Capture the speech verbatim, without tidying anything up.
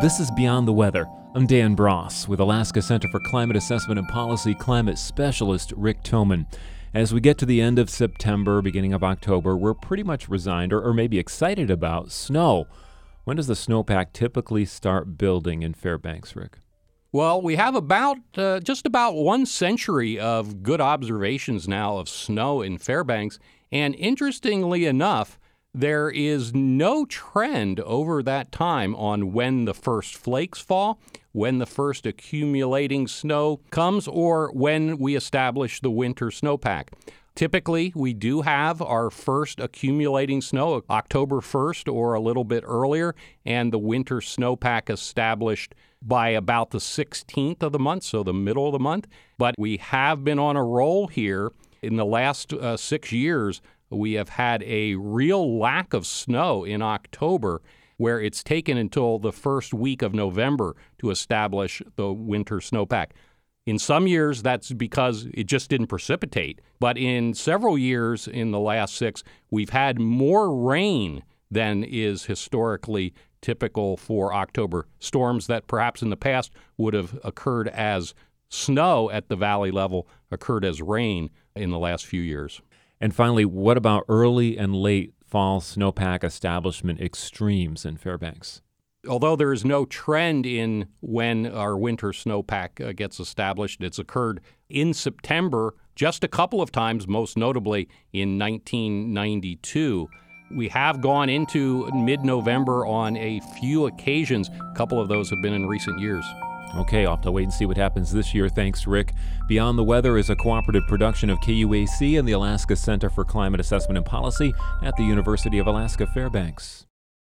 This is Beyond the Weather. I'm Dan Bross with Alaska Center for Climate Assessment and Policy climate specialist Rick Thoman. As we get to the end of September, beginning of October, we're pretty much resigned or, or maybe excited about snow. When does the snowpack typically start building in Fairbanks, Rick? Well, we have about uh, just about one century of good observations now of snow in Fairbanks. And interestingly enough, there is no trend over that time on when the first flakes fall, when the first accumulating snow comes, or when we establish the winter snowpack. Typically, we do have our first accumulating snow October first or a little bit earlier, and the winter snowpack established by about the sixteenth of the month, so the middle of the month. But we have been on a roll here. In the last uh, six years, we have had a real lack of snow in October, where it's taken until the first week of November to establish the winter snowpack. In some years, that's because it just didn't precipitate. But in several years in the last six, we've had more rain than is historically typical for October. Storms that perhaps in the past would have occurred as snow at the valley level occurred as rain in the last few years. And finally, what about early and late fall snowpack establishment extremes in Fairbanks? Although there is no trend in when our winter snowpack uh, gets established, it's occurred in September just a couple of times, most notably in nineteen ninety-two. We have gone into mid-November on a few occasions. A couple of those have been in recent years. Okay, I'll have to wait and see what happens this year. Thanks, Rick. Beyond the Weather is a cooperative production of K U A C and the Alaska Center for Climate Assessment and Policy at the University of Alaska Fairbanks.